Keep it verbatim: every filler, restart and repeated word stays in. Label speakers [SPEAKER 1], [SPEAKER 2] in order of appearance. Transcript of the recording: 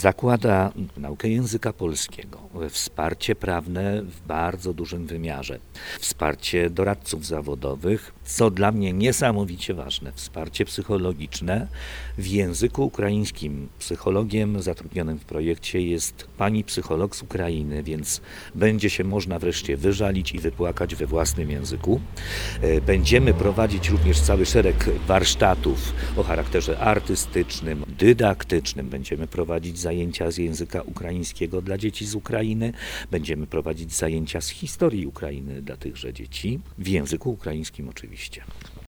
[SPEAKER 1] zakłada naukę języka polskiego, wsparcie prawne w bardzo dużym wymiarze, wsparcie doradców zawodowych, co dla mnie niesamowicie ważne, wsparcie psychologiczne w języku ukraińskim. Psychologiem zatrudnionym w projekcie jest pani psycholog z Ukrainy, więc będzie się można wreszcie wyżalić i wypłakać we własnym języku. Będziemy prowadzić również cały szereg warsztatów o charakterze artystycznym, dydaktycznym. Będziemy prowadzić zajęcia z języka ukraińskiego dla dzieci z Ukrainy. Będziemy prowadzić zajęcia z historii Ukrainy dla tychże dzieci, w języku ukraińskim oczywiście.